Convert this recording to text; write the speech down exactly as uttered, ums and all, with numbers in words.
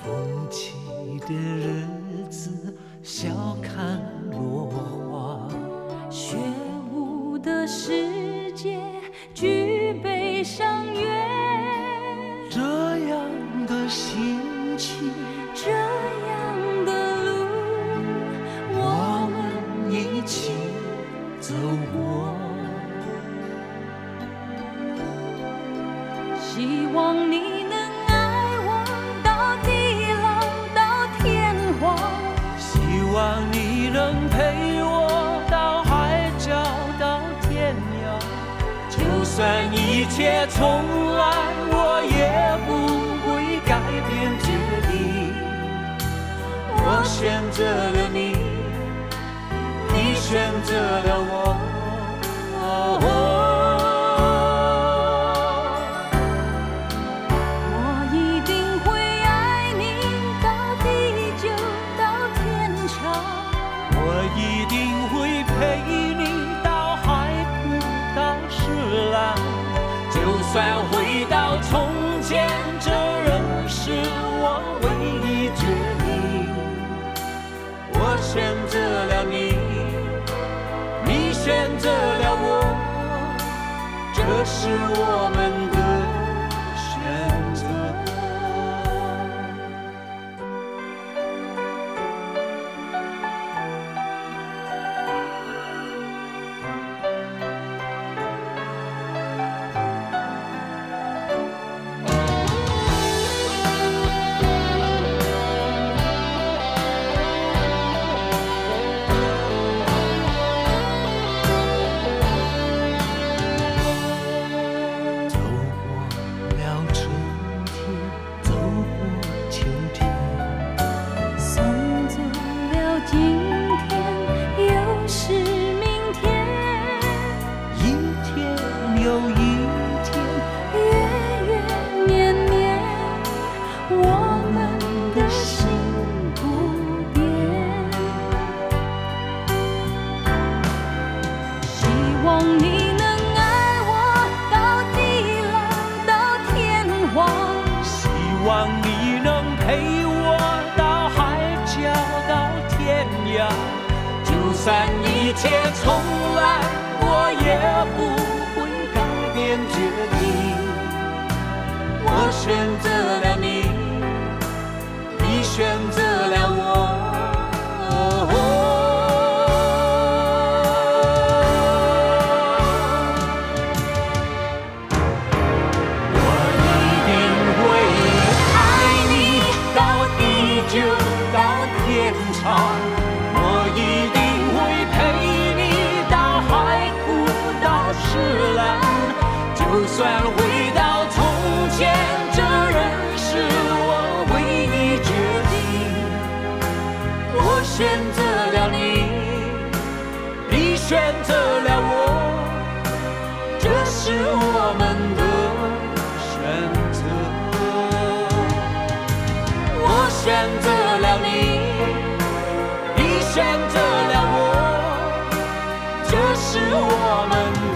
风起的日子，笑看落花。 雪舞的世界，举杯赏月。 这样的心情， 这样的路， 我们一起走过。 希望你能爱我到地老到天荒， 希望你能陪我到海角到天涯。就算一切重来，我也不会改变决定。我选择了你，你选择了我。哦哦就算回到从前，这仍是我唯一决定。我选择了你，你选择了我，这是我们的选择。就算一切重来，我也不会改变决定。我选择了你，你选择了我。我一定会爱你到地久到天长。我一定就算回到从前，这仍是我唯一决定。我选择了你，你选择了我，这是我们的选择。我选择了你，你选择了我，这是我们的